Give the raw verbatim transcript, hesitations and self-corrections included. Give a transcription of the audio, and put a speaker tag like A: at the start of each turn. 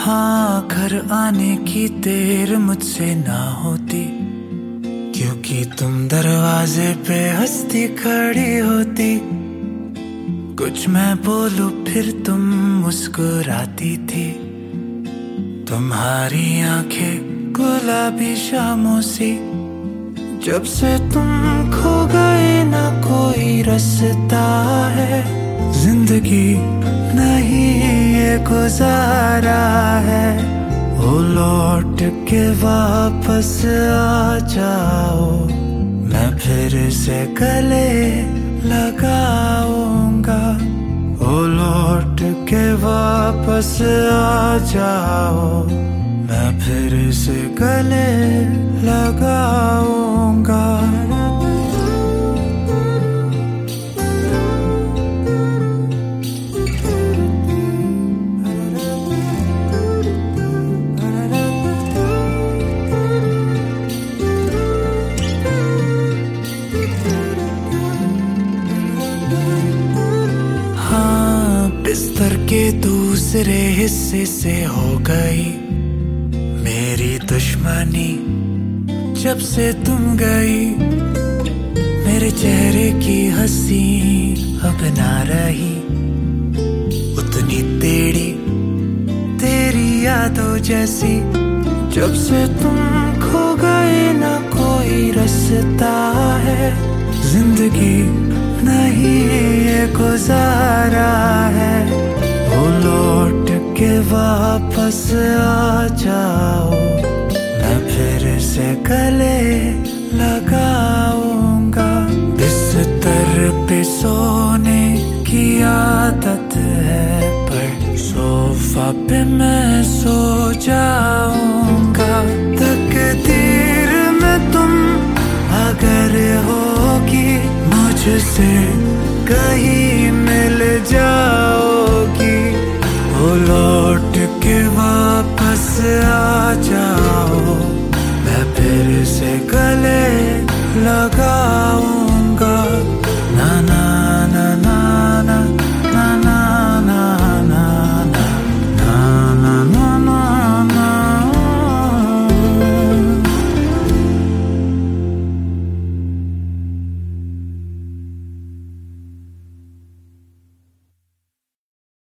A: हाँ, घर आने की देर मुझसे ना होती, क्योंकि तुम दरवाजे पे हंसती खड़ी होती। कुछ मैं बोलूं फिर तुम मुस्कुराती थी। तुम्हारी आंखें गुलाबी शामों सी, जब से तुम खो गए ना कोई रास्ता है। जिंदगी नहीं ये गुजारा है, ओ लौट के वापस आ जाओ, मैं फिर से गले लगाऊंगा। ओ लौट के वापस आ जाओ, मैं फिर से गले लगाऊंगा। बिस्तर के दूसरे हिस्से से हो गई मेरी दुश्मनी, जब से तुम गई। मेरे चेहरे की हंसी अब ना रही उतनी टेढ़ी, तेरी यादों जैसी। जब से तुम खो गए ना कोई रास्ता है। जिंदगी नहीं ये गुजारा है, ओ लौट के वापस आ जाओ, मैं फिर से गले लगाऊंगा। बिस्तर पे सोने की आदत है, पर सोफा पे मैं सो जाऊंगा। तकदीर में तुम अगर होगी मुझसे कहीं